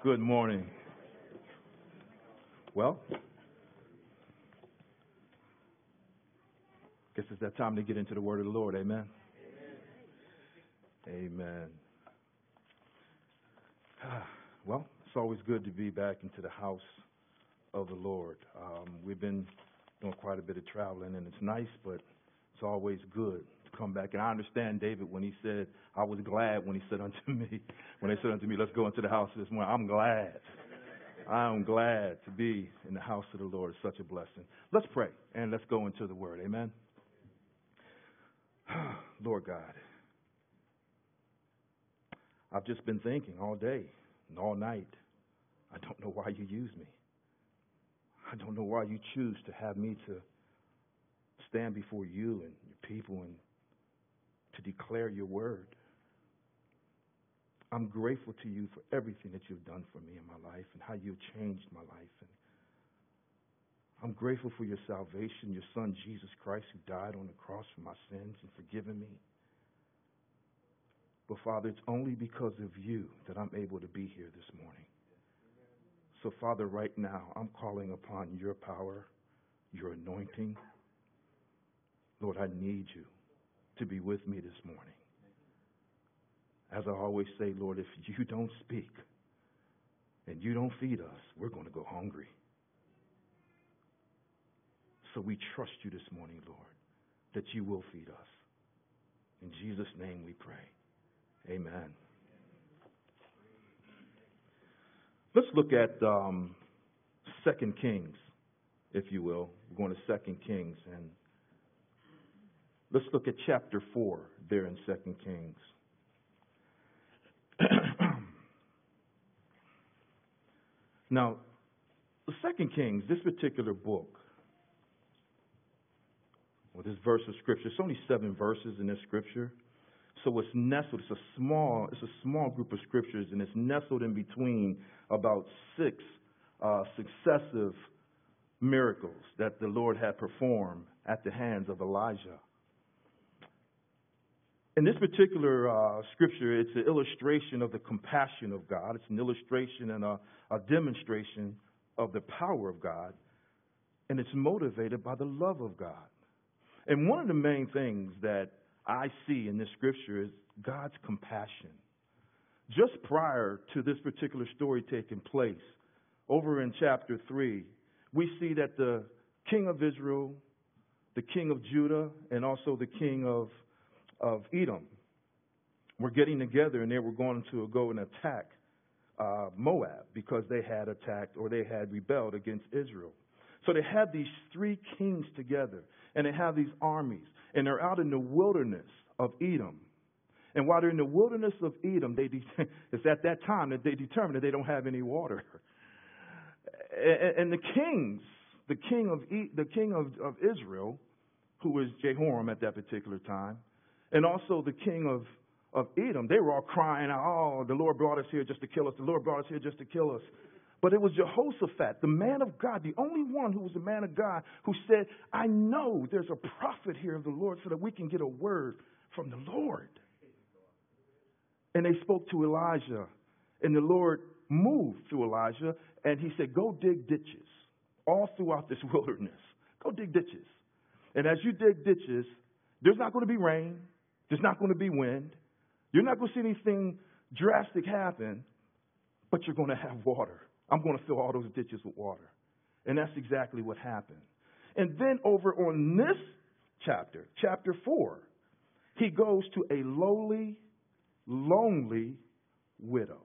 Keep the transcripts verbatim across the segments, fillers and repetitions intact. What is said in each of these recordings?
Good morning. Well, guess it's that time to get into the word of the Lord. Amen. Amen. Amen. Well, it's always good to be back into the house of the Lord. Um, we've been doing quite a bit of traveling, and it's nice, but it's always good to come back. And I understand David when he said, I was glad when he said unto me, when they said unto me, let's go into the house this morning. I'm glad. I'm glad to be in the house of the Lord. It's such a blessing. Let's pray, and let's go into the word. Amen. Lord God, I've just been thinking all day and all night. I don't know why you use me. I don't know why you choose to have me to stand before you and your people and to declare your word. I'm grateful to you for everything that you've done for me in my life and how you've changed my life. And I'm grateful for your salvation, your son, Jesus Christ, who died on the cross for my sins and forgiven me. But, Father, it's only because of you that I'm able to be here this morning. So, Father, right now, I'm calling upon your power, your anointing. Lord, I need you to be with me this morning. As I always say, Lord, if you don't speak and you don't feed us, we're going to go hungry. So we trust you this morning, Lord, that you will feed us. In Jesus' name we pray. Amen. Let's look at um, Second Kings, if you will. We're going to Second Kings, and let's look at chapter four there in Second Kings. Now, the Second Kings, this particular book, or this verse of scripture, it's only seven verses in this scripture. So it's nestled, it's a small, it's a small group of scriptures, and it's nestled in between about six uh, successive miracles that the Lord had performed at the hands of Elijah. In this particular uh, scripture, it's an illustration of the compassion of God. It's an illustration and a, a demonstration of the power of God, and it's motivated by the love of God. And one of the main things that I see in this scripture is God's compassion. Just prior to this particular story taking place, over in chapter three, we see that the king of Israel, the king of Judah, and also the king of, of Edom were getting together, and they were going to go and attack uh, Moab because they had attacked or they had rebelled against Israel. So they had these three kings together, and they have these armies, and they're out in the wilderness of Edom. And while they're in the wilderness of Edom, they de- it's at that time that they determine that they don't have any water. And, and the kings, the king of e- the king of, of Israel, who was Jehoram at that particular time, and also the king of, of Edom, they were all crying out, oh, the Lord brought us here just to kill us. The Lord brought us here just to kill us. But it was Jehoshaphat, the man of God, the only one who was a man of God, who said, I know there's a prophet here of the Lord so that we can get a word from the Lord. And they spoke to Elijah, and the Lord moved through Elijah, and he said, go dig ditches all throughout this wilderness. Go dig ditches. And as you dig ditches, there's not going to be rain. There's not going to be wind. You're not going to see anything drastic happen, but you're going to have water. I'm going to fill all those ditches with water. And that's exactly what happened. And then over on this chapter, chapter four, he goes to a lowly, lonely widow.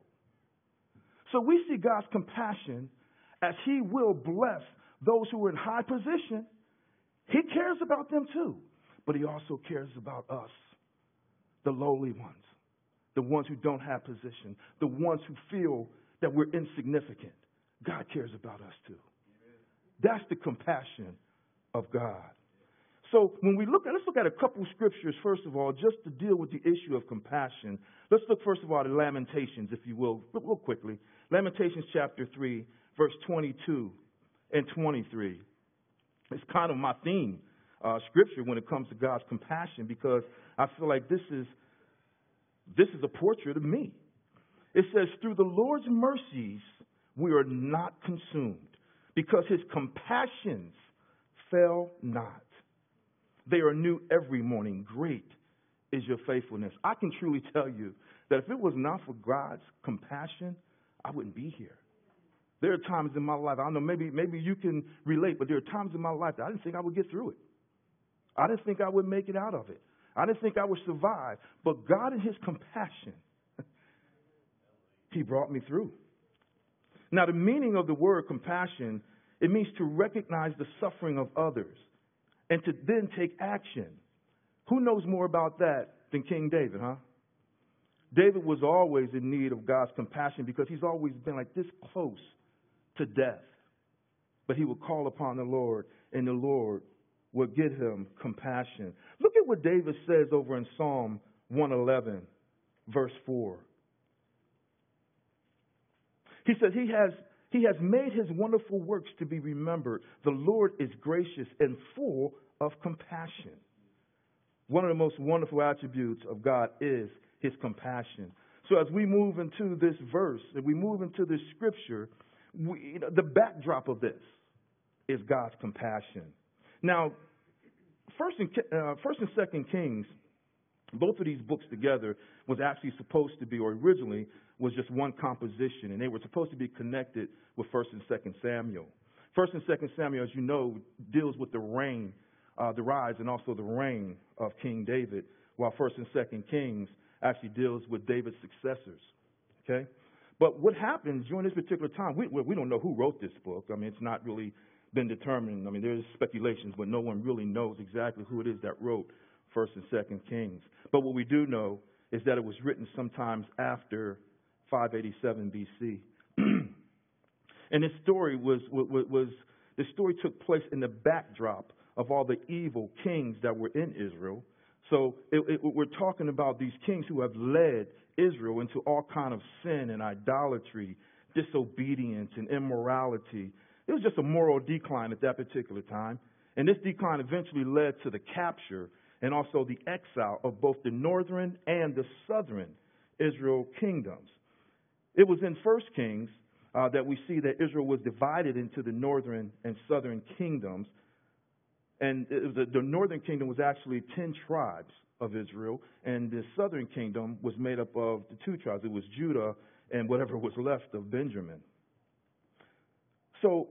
So we see God's compassion as he will bless those who are in high position. He cares about them too, but he also cares about us, the lowly ones, the ones who don't have position, the ones who feel that we're insignificant. God cares about us too. That's the compassion of God. So when we look at, let's look at a couple scriptures, first of all, just to deal with the issue of compassion. Let's look first of all at Lamentations, if you will, real quickly. Lamentations chapter three, verse twenty-two and twenty-three. It's kind of my theme uh, scripture when it comes to God's compassion, because I feel like this is this is a portrait of me. It says, through the Lord's mercies, we are not consumed, because his compassions fail not. They are new every morning. Great is your faithfulness. I can truly tell you that if it was not for God's compassion, I wouldn't be here. There are times in my life, I don't know, maybe, maybe you can relate, but there are times in my life that I didn't think I would get through it. I didn't think I would make it out of it. I didn't think I would survive. But God in his compassion, he brought me through. Now, the meaning of the word compassion, it means to recognize the suffering of others and to then take action. Who knows more about that than King David, huh? David was always in need of God's compassion because he's always been like this close to death. But he would call upon the Lord, and the Lord would give him compassion. Look at what David says over in Psalm one eleven, verse four. He says, he has, he has made his wonderful works to be remembered. The Lord is gracious and full of compassion. One of the most wonderful attributes of God is his compassion. So as we move into this verse, as we move into this scripture, we, you know, the backdrop of this is God's compassion. Now, First and, uh, First and Second Kings, both of these books together was actually supposed to be, or originally was just one composition, and they were supposed to be connected with First and Second Samuel. First and Second Samuel, as you know, deals with the reign, uh, the rise, and also the reign of King David, while First and Second Kings actually deals with David's successors. Okay, but what happens during this particular time? We we don't know who wrote this book. I mean, it's not really been determined. I mean, there's speculations, but no one really knows exactly who it is that wrote First and Second Kings. But what we do know is that it was written sometimes after five eighty-seven B C And this story was, was, was the story took place in the backdrop of all the evil kings that were in Israel. So it, it, we're talking about these kings who have led Israel into all kind of sin and idolatry, disobedience and immorality. It was just a moral decline at that particular time. And this decline eventually led to the capture and also the exile of both the northern and the southern Israel kingdoms. It was in First Kings uh, that we see that Israel was divided into the northern and southern kingdoms. And it was a, the northern kingdom was actually ten tribes of Israel, and the southern kingdom was made up of the two tribes. It was Judah and whatever was left of Benjamin. So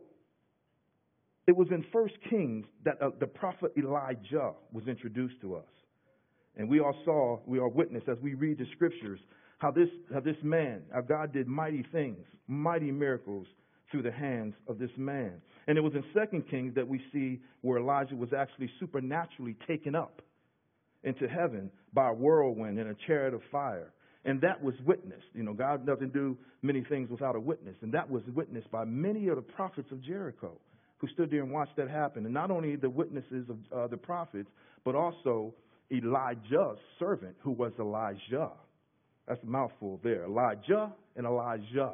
it was in First Kings that uh, the prophet Elijah was introduced to us. And we all saw, we all witnessed as we read the scriptures, how this, how this man, how God did mighty things, mighty miracles through the hands of this man. And it was in Second Kings that we see where Elijah was actually supernaturally taken up into heaven by a whirlwind and a chariot of fire. And that was witnessed. You know, God doesn't do many things without a witness. And that was witnessed by many of the prophets of Jericho who stood there and watched that happen. And not only the witnesses of uh, the prophets, but also Elijah's servant, who was Elijah. That's a mouthful there. Elijah and Elijah.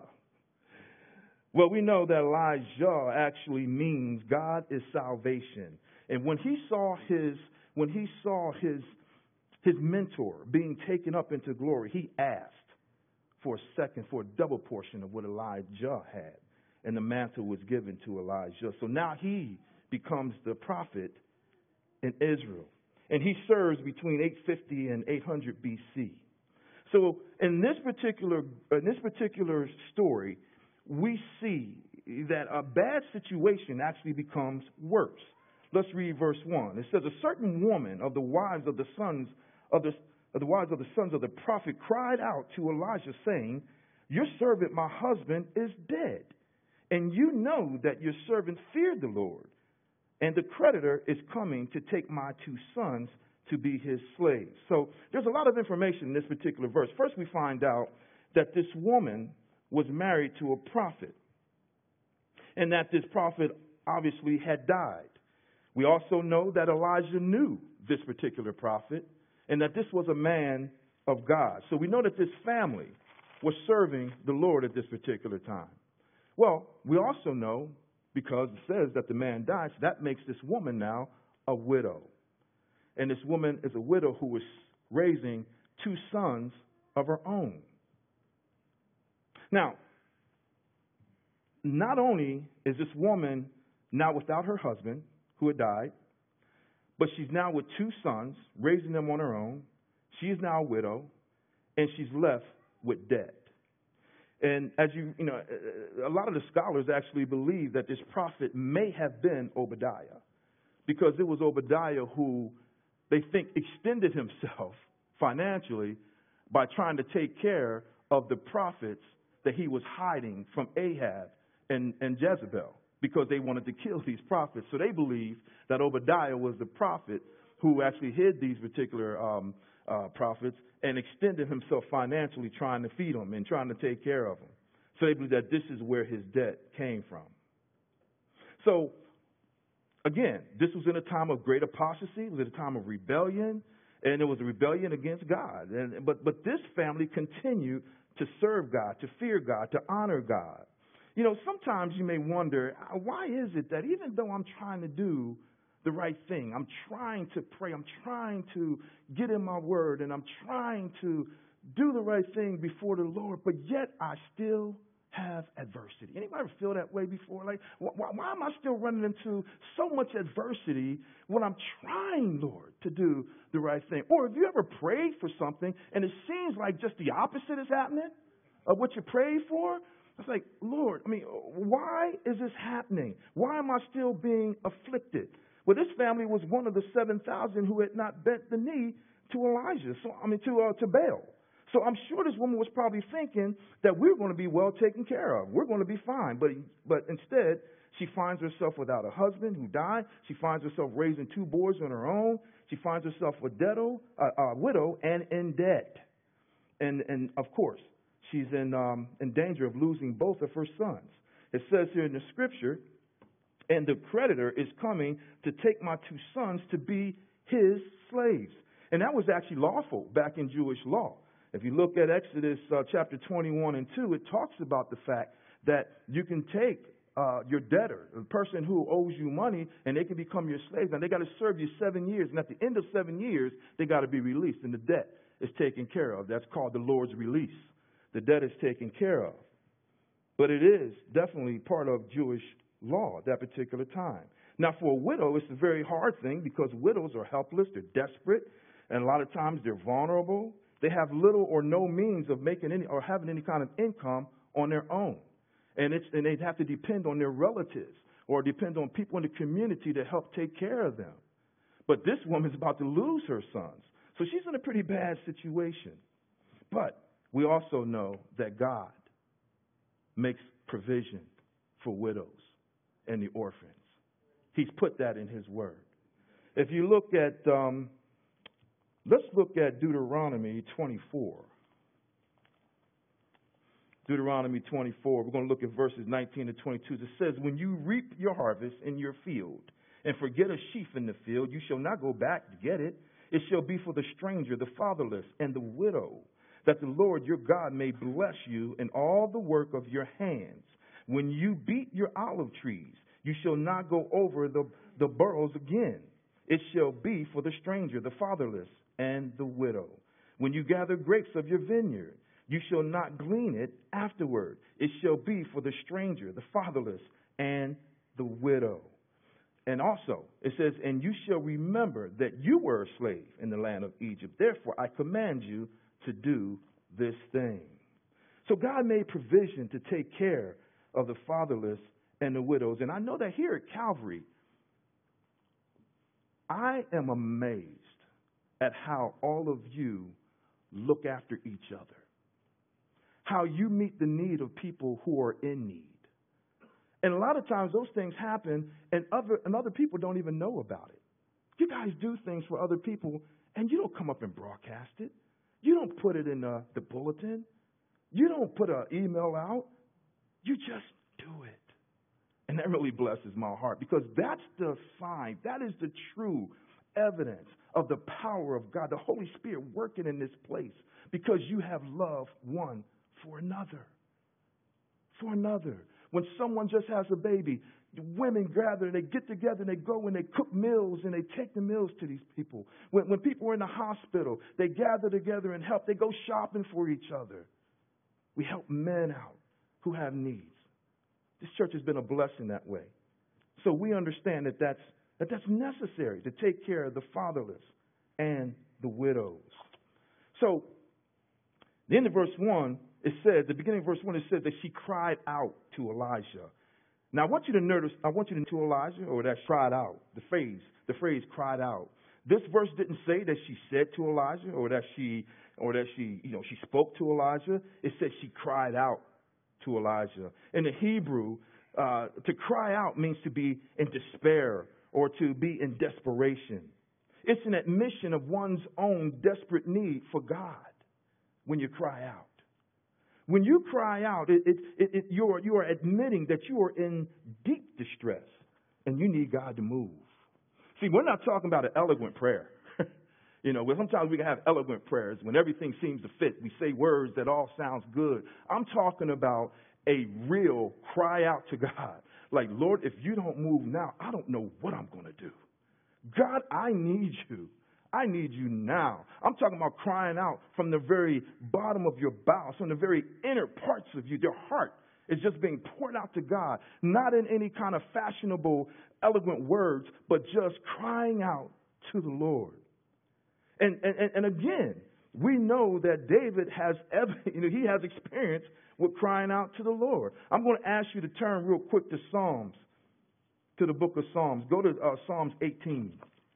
Well, we know that Elijah actually means God is salvation. And when he saw his when he saw his his mentor being taken up into glory, he asked for a second, for a double portion of what Elijah had. And the mantle was given to Elijah. So now he becomes the prophet in Israel. And he serves between eight fifty and eight hundred B C. So in this particular in this particular story, we see that a bad situation actually becomes worse. Let's read verse one. It says, a certain woman of the wives of the sons of the, of the wives of the sons of the prophet cried out to Elijah, saying, your servant, my husband, is dead. And you know that your servant feared the Lord, and the creditor is coming to take my two sons to be his slaves. So there's a lot of information in this particular verse. First, we find out that this woman was married to a prophet, and that this prophet obviously had died. We also know that Elijah knew this particular prophet, and that this was a man of God. So we know that this family was serving the Lord at this particular time. Well, we also know, because it says that the man died, so that makes this woman now a widow. And this woman is a widow who was raising two sons of her own. Now, not only is this woman now without her husband who had died, but she's now with two sons, raising them on her own. She is now a widow, and she's left with debt. And as you, you know, a lot of the scholars actually believe that this prophet may have been Obadiah, because it was Obadiah who they think extended himself financially by trying to take care of the prophets that he was hiding from Ahab and, and Jezebel, because they wanted to kill these prophets. So they believed that Obadiah was the prophet who actually hid these particular um, uh, prophets and extended himself financially, trying to feed them and trying to take care of them. So they believe that this is where his debt came from. So, again, this was in a time of great apostasy. It was at a time of rebellion, and it was a rebellion against God. And, but, but this family continued to serve God, to fear God, to honor God. You know, sometimes you may wonder, why is it that even though I'm trying to do the right thing, I'm trying to pray, I'm trying to get in my word, and I'm trying to do the right thing before the Lord, but yet I still have adversity? Anybody ever feel that way before? Like, why, why am I still running into so much adversity when I'm trying, Lord, to do the right thing? Or have you ever prayed for something and it seems like just the opposite is happening of what you prayed for? It's like, Lord, I mean, why is this happening? Why am I still being afflicted? Well, this family was one of the seven thousand who had not bent the knee to Elijah, so I mean, to uh, to Baal. So I'm sure this woman was probably thinking that we're going to be well taken care of. We're going to be fine. But but instead, she finds herself without a husband who died. She finds herself raising two boys on her own. She finds herself a widow, uh, uh, widow and in debt. And and of course, she's in um, in danger of losing both of her sons. It says here in the scripture, and the creditor is coming to take my two sons to be his slaves. And that was actually lawful back in Jewish law. If you look at Exodus uh, chapter twenty-one and two, it talks about the fact that you can take uh, your debtor, the person who owes you money, and they can become your slaves. And they got to serve you seven years. And at the end of seven years, they got to be released. And the debt is taken care of. That's called the Lord's release. The debt is taken care of. But it is definitely part of Jewish law at that particular time. Now, for a widow, it's a very hard thing because widows are helpless. They're desperate. And a lot of times they're vulnerable. They have little or no means of making any or having any kind of income on their own. And it's and they'd have to depend on their relatives or depend on people in the community to help take care of them. But this woman's about to lose her sons. So she's in a pretty bad situation. But we also know that God makes provision for widows and the orphans. He's put that in his word. If you look at um, Let's look at Deuteronomy twenty-four. Deuteronomy twenty-four, we're going to look at verses nineteen to twenty-two. It says, when you reap your harvest in your field and forget a sheaf in the field, you shall not go back to get it. It shall be for the stranger, the fatherless, and the widow, that the Lord your God may bless you in all the work of your hands. When you beat your olive trees, you shall not go over the, the burrows again. It shall be for the stranger, the fatherless, and the widow. When you gather grapes of your vineyard, you shall not glean it afterward. It shall be for the stranger, the fatherless, and the widow. And also, it says, and you shall remember that you were a slave in the land of Egypt. Therefore, I command you to do this thing. So God made provision to take care of the fatherless and the widows. And I know that here at Calvary, I am amazed at how all of you look after each other, how you meet the need of people who are in need. And a lot of times those things happen and other, and other people don't even know about it. You guys do things for other people and you don't come up and broadcast it. You don't put it in the, the bulletin. You don't put an email out. You just do it. And that really blesses my heart because that's the sign. That is the true evidence of the power of God, the Holy Spirit working in this place because you have love one for another. For another. When someone just has a baby, women gather and they get together and they go and they cook meals and they take the meals to these people. When, when people are in the hospital, they gather together and help. They go shopping for each other. We help men out who have needs. This church has been a blessing that way. So we understand that that's, that that's necessary to take care of the fatherless and the widows. So, the end of verse one, it said, the beginning of verse one, it said that she cried out to Elijah. Now, I want you to notice, I want you to to Elijah, or that cried out, the phrase, the phrase cried out. This verse didn't say that she said to Elijah, or that she, or that she, you know, she spoke to Elijah. It said she cried out to Elijah. In the Hebrew, uh, to cry out means to be in despair or to be in desperation. It's an admission of one's own desperate need for God when you cry out. When you cry out, it, it, it, it, you're, you are admitting that you are in deep distress and you need God to move. See, we're not talking about an eloquent prayer. You know, sometimes we can have eloquent prayers when everything seems to fit. We say words that all sounds good. I'm talking about a real cry out to God. Like, Lord, if you don't move now, I don't know what I'm going to do. God, I need you. I need you now. I'm talking about crying out from the very bottom of your bowels, from the very inner parts of you. Your heart is just being poured out to God, not in any kind of fashionable, eloquent words, but just crying out to the Lord. And, and, and again, we know that David has, you know, he has experience with crying out to the Lord. I'm going to ask you to turn real quick to Psalms, to the book of Psalms. Go to uh, Psalms eighteen.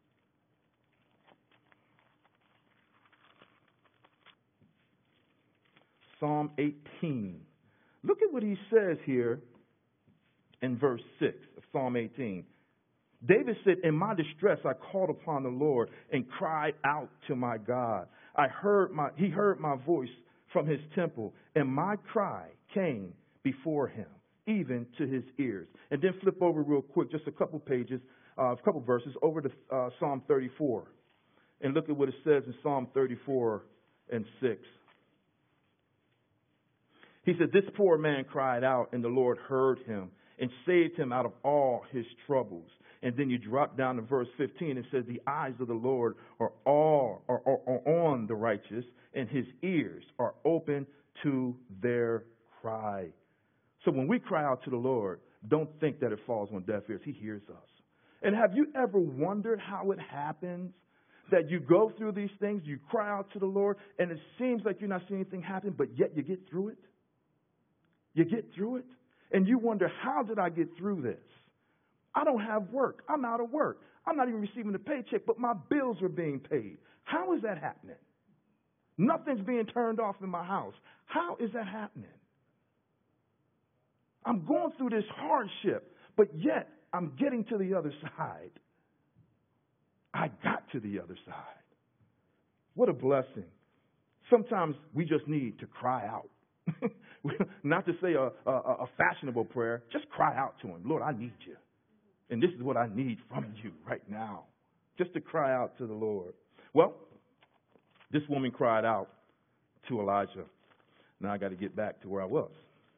Psalm eighteen. Look at what he says here in verse six of Psalm eighteen. David said, in my distress, I called upon the Lord and cried out to my God. I heard my, he heard my voice from his temple, and my cry came before him, even to his ears. And then flip over real quick, just a couple pages, uh, a couple verses, over to uh, Psalm thirty-four. And look at what it says in Psalm thirty-four and six. He said, this poor man cried out, and the Lord heard him and saved him out of all his troubles. And then you drop down to verse fifteen. It says, the eyes of the Lord are all are, are, are on the righteous, and his ears are open to their cry. So when we cry out to the Lord, don't think that it falls on deaf ears. He hears us. And have you ever wondered how it happens that you go through these things, you cry out to the Lord, and it seems like you're not seeing anything happen, but yet you get through it? You get through it, and you wonder, how did I get through this? I don't have work. I'm out of work. I'm not even receiving a paycheck, but my bills are being paid. How is that happening? Nothing's being turned off in my house. How is that happening? I'm going through this hardship, but yet I'm getting to the other side. I got to the other side. What a blessing. Sometimes we just need to cry out. Not to say a, a, a fashionable prayer, just cry out to him. Lord, I need you. And this is what I need from you right now. Just to cry out to the Lord. Well, this woman cried out to Elijah. Now I got to get back to where I was.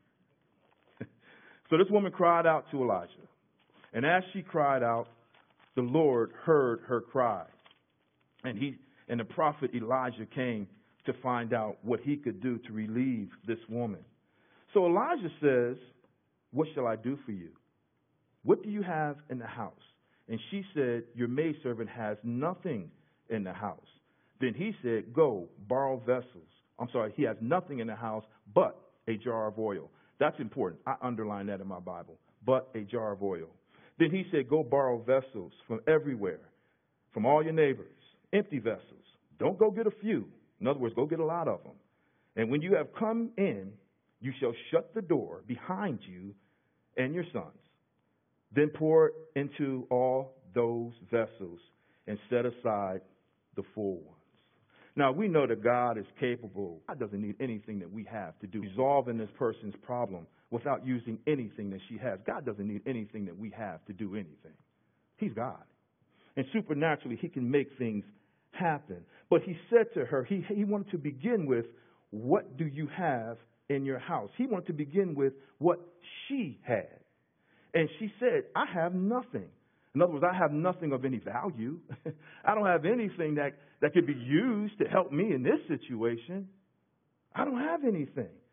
So this woman cried out to Elijah. And as she cried out, the Lord heard her cry. And he and the prophet Elijah came to find out what he could do to relieve this woman. So Elijah says, what shall I do for you? What do you have in the house? And she said, your maidservant has nothing in the house. Then he said, go, borrow vessels. I'm sorry, he has nothing in the house but a jar of oil. That's important. I underline that in my Bible. But a jar of oil. Then he said, go borrow vessels from everywhere, from all your neighbors, empty vessels. Don't go get a few. In other words, go get a lot of them. And when you have come in, you shall shut the door behind you and your sons. Then pour into all those vessels and set aside the full ones. Now, we know that God is capable. God doesn't need anything that we have to do. Resolving this person's problem without using anything that she has. God doesn't need anything that we have to do anything. He's God. And supernaturally, he can make things happen. But he said to her, he, he wanted to begin with, what do you have in your house? He wanted to begin with what she had. And she said, I have nothing. In other words, I have nothing of any value. I don't have anything that, that could be used to help me in this situation. I don't have anything.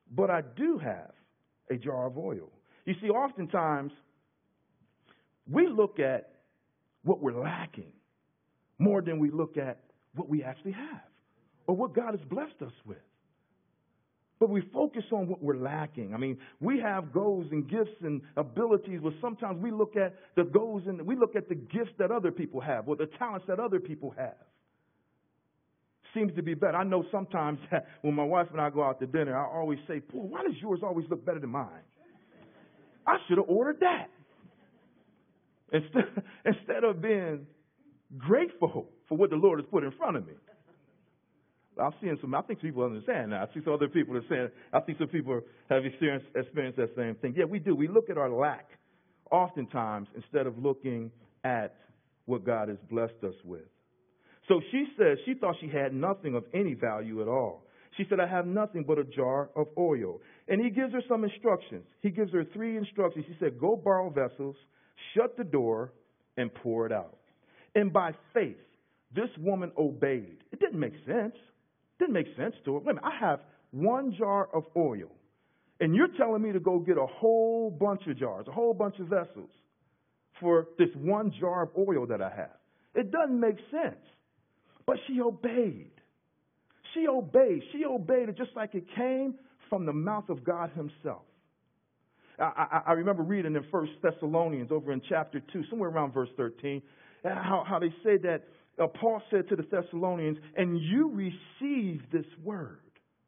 but I do have a jar of oil. You see, oftentimes we look at what we're lacking more than we look at what we actually have or what God has blessed us with. But we focus on what we're lacking. I mean, we have goals and gifts and abilities, but sometimes we look at the goals and we look at the gifts that other people have or the talents that other people have. Seems to be better. I know sometimes when my wife and I go out to dinner, I always say, "Boy, why does yours always look better than mine? I should have ordered that." Instead, instead of being grateful for what the Lord has put in front of me. I'm seeing some, I think people understand now. I see some other people that are saying, I think some people have experienced, experienced that same thing. Yeah, we do. We look at our lack oftentimes instead of looking at what God has blessed us with. So she said she thought she had nothing of any value at all. She said, "I have nothing but a jar of oil." And he gives her some instructions. He gives her three instructions. He said, "Go borrow vessels, shut the door, and pour it out." And by faith, this woman obeyed. It didn't make sense. It didn't make sense to her. Wait a minute, I have one jar of oil, and you're telling me to go get a whole bunch of jars, a whole bunch of vessels for this one jar of oil that I have. It doesn't make sense. But she obeyed. She obeyed. She obeyed it just like it came from the mouth of God himself. I, I, I remember reading in First Thessalonians over in chapter two, somewhere around verse thirteen, how, how they say that uh, Paul said to the Thessalonians, "And you received this word,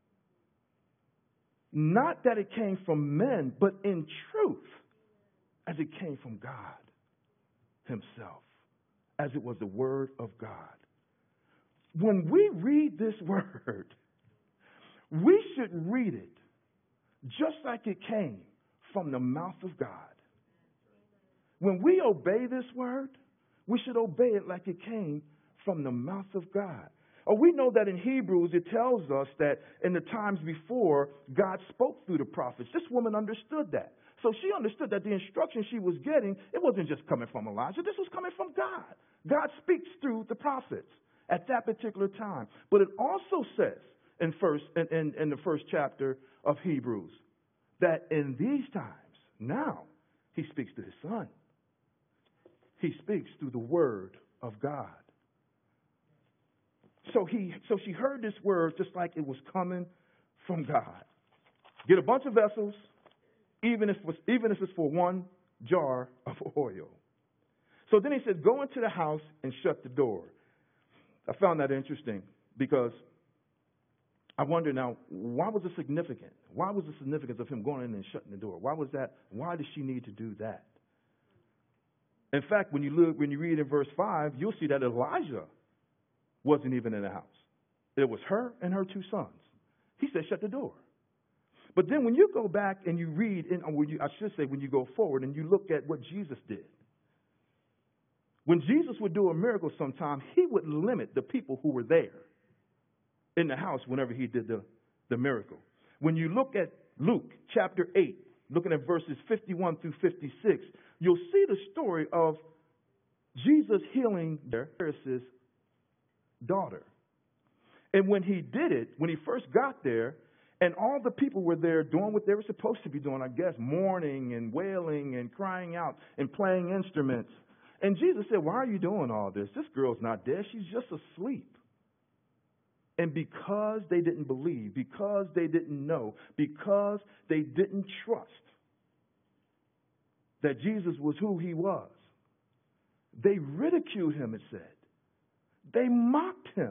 not that it came from men, but in truth, as it came from God himself, as it was the word of God." When we read this word, we should read it just like it came from the mouth of God. When we obey this word, we should obey it like it came from the mouth of God. Or we know that in Hebrews it tells us that in the times before, God spoke through the prophets. This woman understood that. So she understood that the instruction she was getting, it wasn't just coming from Elijah. This was coming from God. God speaks through the prophets at that particular time. But it also says in first in, in, in the first chapter of Hebrews that in these times, now, he speaks to his son. He speaks through the word of God. So he so she heard this word just like it was coming from God. Get a bunch of vessels, even if it was, even if it's for one jar of oil. So then he said, "Go into the house and shut the door." I found that interesting because I wonder now, why was it significant? Why was the significance of him going in and shutting the door? Why was that? Why did she need to do that? In fact, when you look, when you read in verse five, you'll see that Elijah wasn't even in the house. It was her and her two sons. He said, "Shut the door." But then when you go back and you read, in, or you, I should say when you go forward and you look at what Jesus did. When Jesus would do a miracle sometime, he would limit the people who were there in the house whenever he did the, the miracle. When you look at Luke chapter eight, looking at verses fifty-one through fifty-six, you'll see the story of Jesus healing Jairus' daughter. And when he did it, when he first got there, and all the people were there doing what they were supposed to be doing, I guess, mourning and wailing and crying out and playing instruments. And Jesus said, "Why are you doing all this? This girl's not dead. She's just asleep." And because they didn't believe, because they didn't know, because they didn't trust that Jesus was who he was, they ridiculed him, it said. They mocked him.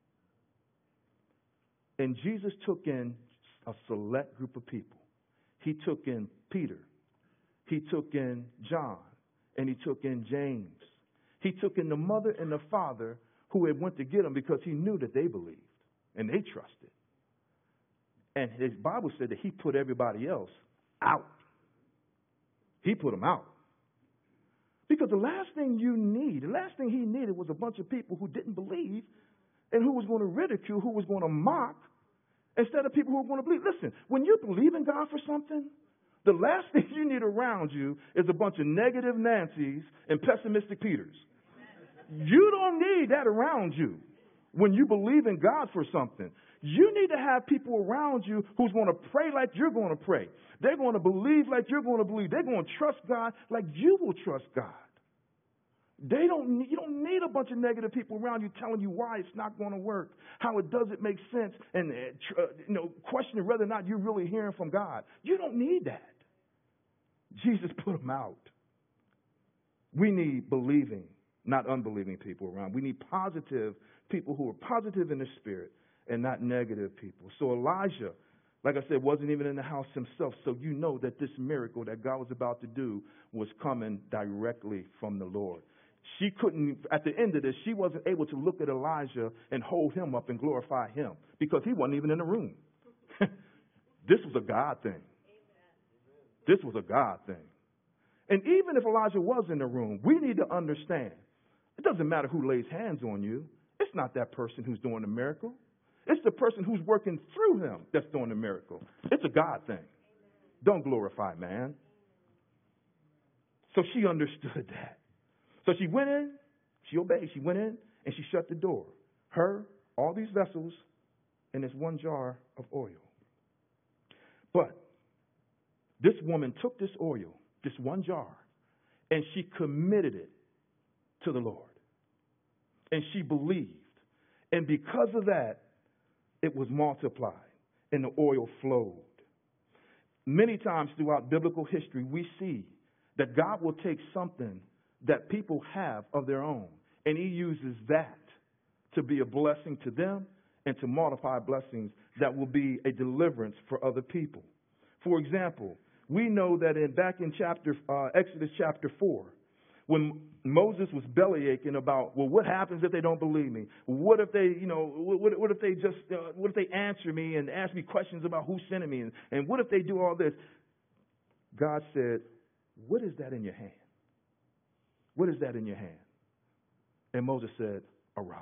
And Jesus took in a select group of people. He took in Peter. He took in John. And he took in James. He took in the mother and the father who had went to get him because he knew that they believed and they trusted. And his Bible said that he put everybody else out. He put them out. Because the last thing you need, the last thing he needed was a bunch of people who didn't believe and who was going to ridicule, who was going to mock, instead of people who were going to believe. Listen, when you believe in God for something, the last thing you need around you is a bunch of negative Nancys and pessimistic Peters. You don't need that around you when you believe in God for something. You need to have people around you who's going to pray like you're going to pray. They're going to believe like you're going to believe. They're going to trust God like you will trust God. They don't. You don't need a bunch of negative people around you telling you why it's not going to work, how it doesn't make sense, and uh, you know, questioning whether or not you're really hearing from God. You don't need that. Jesus put them out. We need believing, not unbelieving people around. We need positive people who are positive in the spirit and not negative people. So Elijah, like I said, wasn't even in the house himself. So you know that this miracle that God was about to do was coming directly from the Lord. She couldn't, at the end of this, she wasn't able to look at Elijah and hold him up and glorify him because he wasn't even in the room. This was a God thing. This was a God thing. And even if Elijah was in the room, we need to understand, it doesn't matter who lays hands on you. It's not that person who's doing the miracle. It's the person who's working through him that's doing the miracle. It's a God thing. Don't glorify man. So she understood that. So she went in, she obeyed, she went in, and she shut the door. Her, all these vessels, and this one jar of oil. But this woman took this oil, this one jar, and she committed it to the Lord. And she believed. And because of that, it was multiplied, and the oil flowed. Many times throughout biblical history, we see that God will take something that people have of their own, and he uses that to be a blessing to them and to multiply blessings that will be a deliverance for other people. For example, we know that in back in chapter uh, Exodus chapter four, when Moses was bellyaching about, well, what happens if they don't believe me? What if they, you know, what, what if they just, uh, what if they answer me and ask me questions about who's sending me? And, and what if they do all this? God said, what is that in your hand? What is that in your hand? And Moses said, a rod.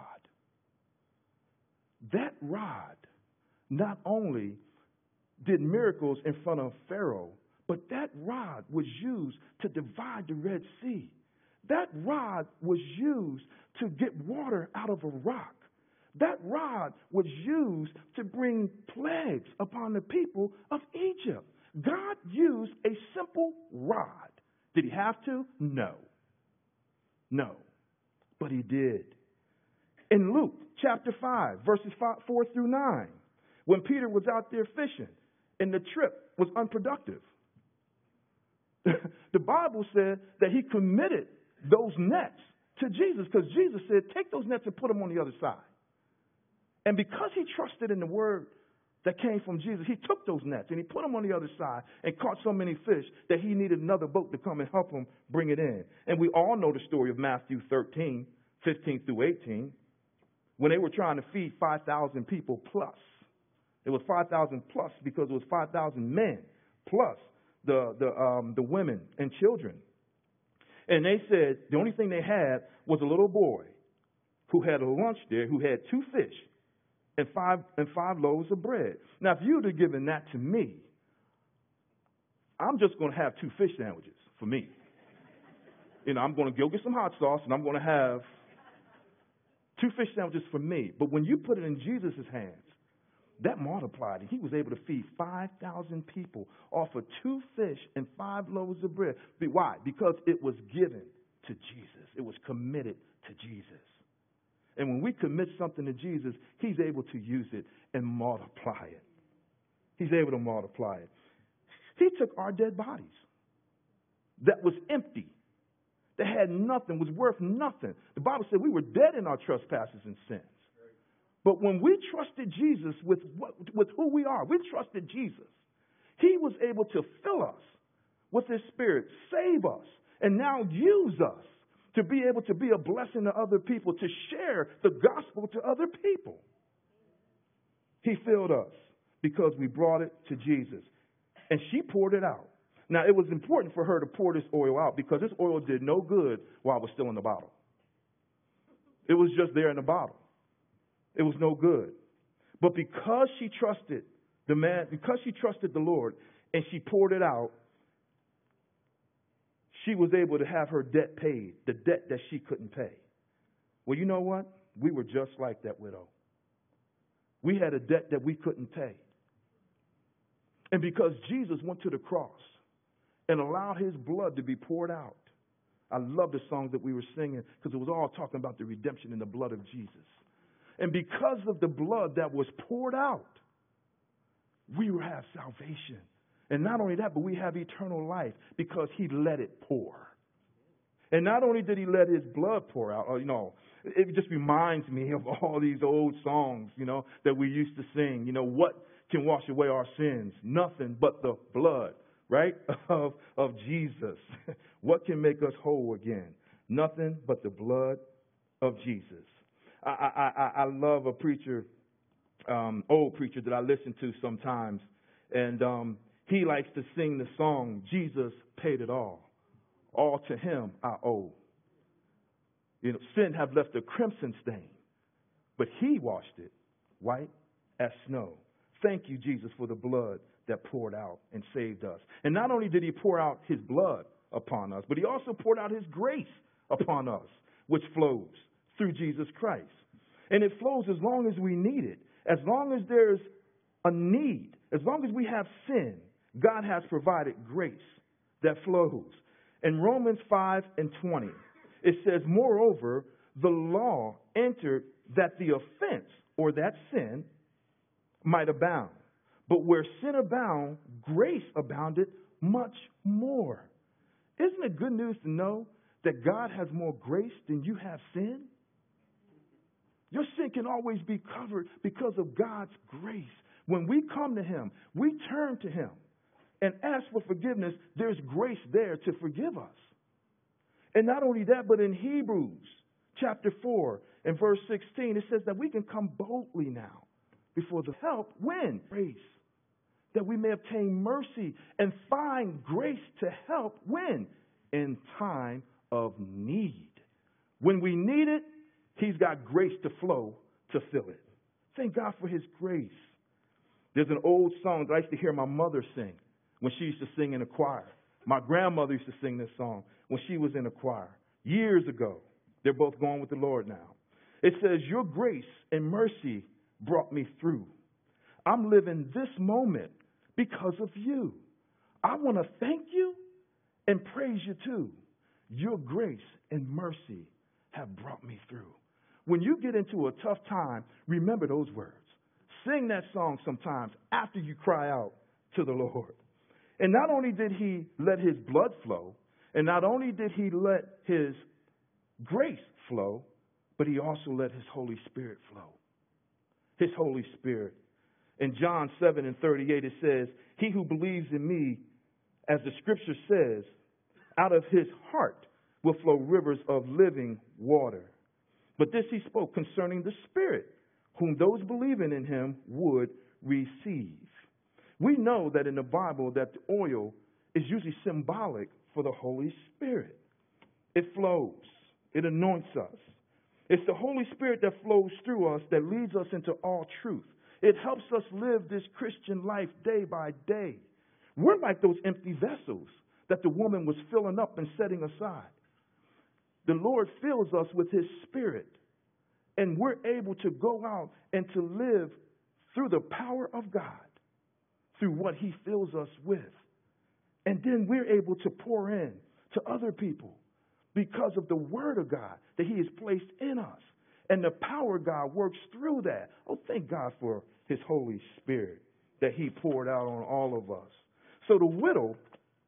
That rod not only did miracles in front of Pharaoh, but that rod was used to divide the Red Sea. That rod was used to get water out of a rock. That rod was used to bring plagues upon the people of Egypt. God used a simple rod. Did he have to? No. No. But he did. In Luke chapter five, verses five, four through nine, when Peter was out there fishing and the trip was unproductive, the Bible said that he committed those nets to Jesus because Jesus said, take those nets and put them on the other side. And because he trusted in the word that came from Jesus, he took those nets and he put them on the other side and caught so many fish that he needed another boat to come and help him bring it in. And we all know the story of Matthew thirteen, fifteen through eighteen, when they were trying to feed five thousand people plus. It was five thousand plus because it was five thousand men plus the, the, um, the women and children. And they said the only thing they had was a little boy who had a lunch there, who had two fish and five and five loaves of bread. Now, if you'd have given that to me, I'm just going to have two fish sandwiches for me. You know, I'm going to go get some hot sauce, and I'm going to have two fish sandwiches for me. But when you put it in Jesus' hands, that multiplied, and he was able to feed five thousand people off of two fish and five loaves of bread. Why? Because it was given to Jesus. It was committed to Jesus. And when we commit something to Jesus, he's able to use it and multiply it. He's able to multiply it. He took our dead bodies that was empty, that had nothing, was worth nothing. The Bible said we were dead in our trespasses and sins. But when we trusted Jesus with what, with who we are, we trusted Jesus. He was able to fill us with his spirit, save us, and now use us to be able to be a blessing to other people, to share the gospel to other people. He filled us because we brought it to Jesus. And she poured it out. Now, it was important for her to pour this oil out because this oil did no good while it was still in the bottle. It was just there in the bottle. It was no good. But because she trusted the man, because she trusted the Lord and she poured it out, she was able to have her debt paid, the debt that she couldn't pay. Well, you know what? We were just like that widow. We had a debt that we couldn't pay. And because Jesus went to the cross and allowed his blood to be poured out, I love the songs that we were singing because it was all talking about the redemption in the blood of Jesus. And because of the blood that was poured out, we will have salvation. And not only that, but we have eternal life because he let it pour. And not only did he let his blood pour out, or, you know, it just reminds me of all these old songs, you know, that we used to sing. You know, what can wash away our sins? Nothing but the blood, right, of, of Jesus. What can make us whole again? Nothing but the blood of Jesus. I, I, I, I love a preacher, um, old preacher that I listen to sometimes, and um, he likes to sing the song, Jesus paid it all. All to him I owe. You know, sin have left a crimson stain, but he washed it white as snow. Thank you, Jesus, for the blood that poured out and saved us. And not only did he pour out his blood upon us, but he also poured out his grace upon us, which flows through Jesus Christ. And it flows as long as we need it. As long as there's a need, as long as we have sin, God has provided grace that flows. In Romans five and twenty, it says, moreover, the law entered that the offense, or that sin, might abound. But where sin abounded, grace abounded much more. Isn't it good news to know that God has more grace than you have sin? Your sin can always be covered because of God's grace. When we come to him, we turn to him and ask for forgiveness, there's grace there to forgive us. And not only that, but in Hebrews chapter four and verse sixteen, it says that we can come boldly now before the help. When? Grace. That we may obtain mercy and find grace to help. When? In time of need. When we need it, he's got grace to flow to fill it. Thank God for his grace. There's an old song that I used to hear my mother sing when she used to sing in a choir. My grandmother used to sing this song when she was in a choir years ago. They're both gone with the Lord now. It says, your grace and mercy brought me through. I'm living this moment because of you. I want to thank you and praise you too. Your grace and mercy have brought me through. When you get into a tough time, remember those words. Sing that song sometimes after you cry out to the Lord. And not only did he let his blood flow, and not only did he let his grace flow, but he also let his Holy Spirit flow. His Holy Spirit. In John seven and thirty-eight, it says, he who believes in me, as the scripture says, out of his heart will flow rivers of living water. But this he spoke concerning the Spirit, whom those believing in him would receive. We know that in the Bible that the oil is usually symbolic for the Holy Spirit. It flows. It anoints us. It's the Holy Spirit that flows through us that leads us into all truth. It helps us live this Christian life day by day. We're like those empty vessels that the woman was filling up and setting aside. The Lord fills us with his Spirit, and we're able to go out and to live through the power of God, through what he fills us with. And then we're able to pour in to other people because of the word of God that he has placed in us. And the power of God works through that. Oh, thank God for his Holy Spirit that he poured out on all of us. So the widow,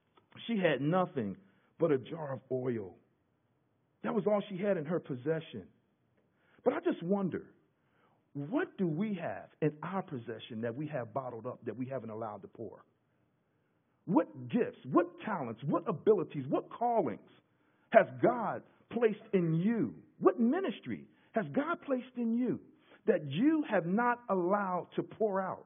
she had nothing but a jar of oil. That was all she had in her possession. But I just wonder, what do we have in our possession that we have bottled up that we haven't allowed to pour? What gifts, what talents, what abilities, what callings has God placed in you? What ministry has God placed in you that you have not allowed to pour out?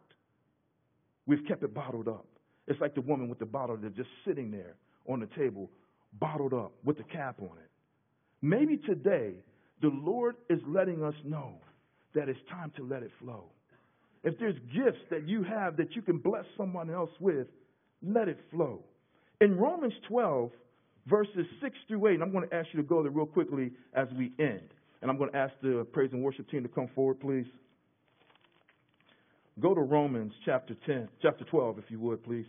We've kept it bottled up. It's like the woman with the bottle that's just sitting there on the table, bottled up with the cap on it. Maybe today the Lord is letting us know that it's time to let it flow. If there's gifts that you have that you can bless someone else with, let it flow. In Romans twelve, verses six through eight, and I'm going to ask you to go there real quickly as we end. And I'm going to ask the praise and worship team to come forward, please. Go to Romans chapter ten, chapter twelve, if you would, please.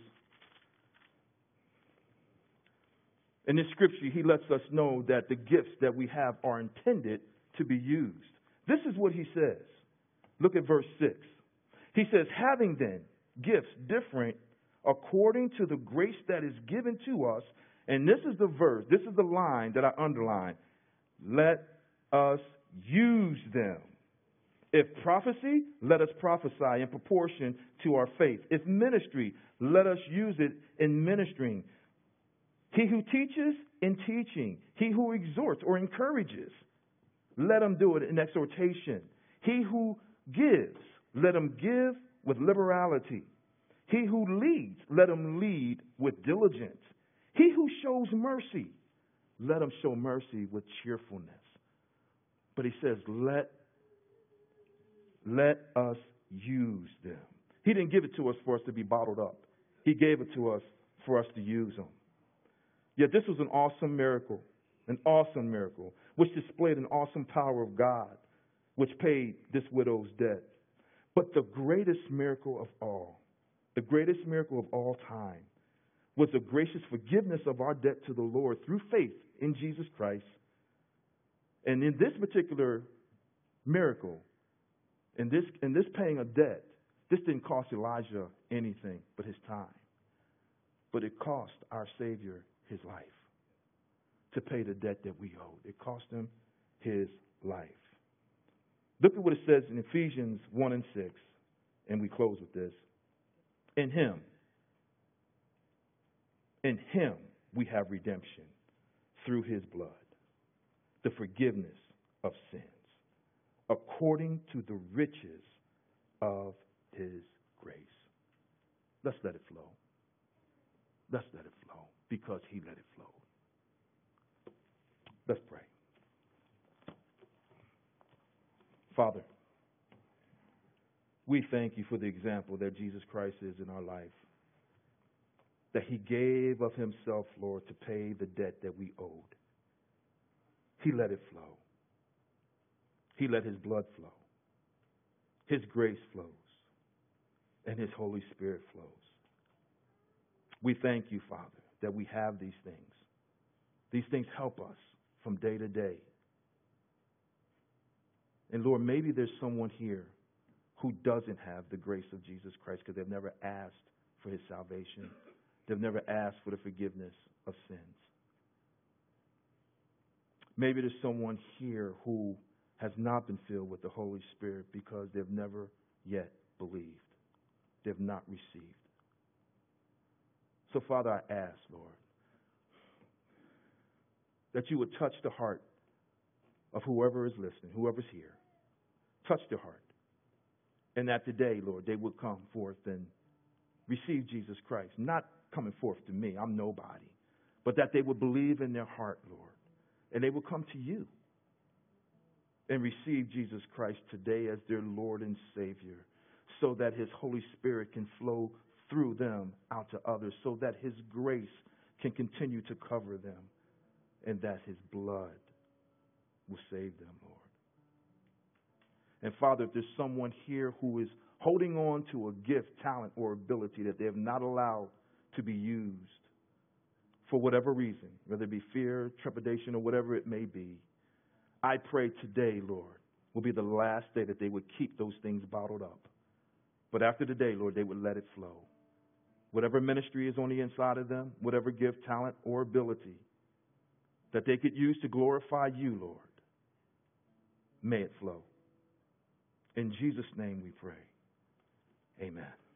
In this scripture, he lets us know that the gifts that we have are intended to be used. This is what he says. Look at verse six. He says, having then gifts different according to the grace that is given to us. And this is the verse, this is the line that I underline. Let us use them. If prophecy, let us prophesy in proportion to our faith. If ministry, let us use it in ministering. He who teaches, in teaching. He who exhorts or encourages, let him do it in exhortation. He who gives, let him give with liberality. He who leads, let him lead with diligence. He who shows mercy, let him show mercy with cheerfulness. But he says, let, let us use them. He didn't give it to us for us to be bottled up. He gave it to us for us to use them. Yet this was an awesome miracle, an awesome miracle, which displayed an awesome power of God, which paid this widow's debt. But the greatest miracle of all, the greatest miracle of all time, was the gracious forgiveness of our debt to the Lord through faith in Jesus Christ. And in this particular miracle, in this, in this paying a debt, this didn't cost Elijah anything but his time. But it cost our Savior his life to pay the debt that we owed. It cost him his life. Look at what it says in Ephesians one and six, and we close with this. In him, in him we have redemption through his blood, the forgiveness of sins, according to the riches of his grace. Let's let it flow. Let's let it flow because he let it flow. Let's pray. Father, we thank you for the example that Jesus Christ is in our life, that he gave of himself, Lord, to pay the debt that we owed. He let it flow. He let his blood flow. His grace flows. And his Holy Spirit flows. We thank you, Father, that we have these things. These things help us from day to day. And Lord, maybe there's someone here who doesn't have the grace of Jesus Christ because they've never asked for his salvation. They've never asked for the forgiveness of sins. Maybe there's someone here who has not been filled with the Holy Spirit because they've never yet believed. They've not received. So, Father, I ask, Lord, that you would touch the heart of whoever is listening, whoever's here. Touch their heart. And that today, Lord, they would come forth and receive Jesus Christ. Not coming forth to me, I'm nobody. But that they would believe in their heart, Lord. And they will come to you and receive Jesus Christ today as their Lord and Savior, so that his Holy Spirit can flow through them out to others, so that his grace can continue to cover them, and that his blood will save them, Lord. And Father, if there's someone here who is holding on to a gift, talent, or ability that they have not allowed to be used for whatever reason, whether it be fear, trepidation, or whatever it may be, I pray today, Lord, will be the last day that they would keep those things bottled up. But after today, Lord, they would let it flow. Whatever ministry is on the inside of them, whatever gift, talent, or ability that they could use to glorify you, Lord, may it flow. In Jesus' name we pray. Amen.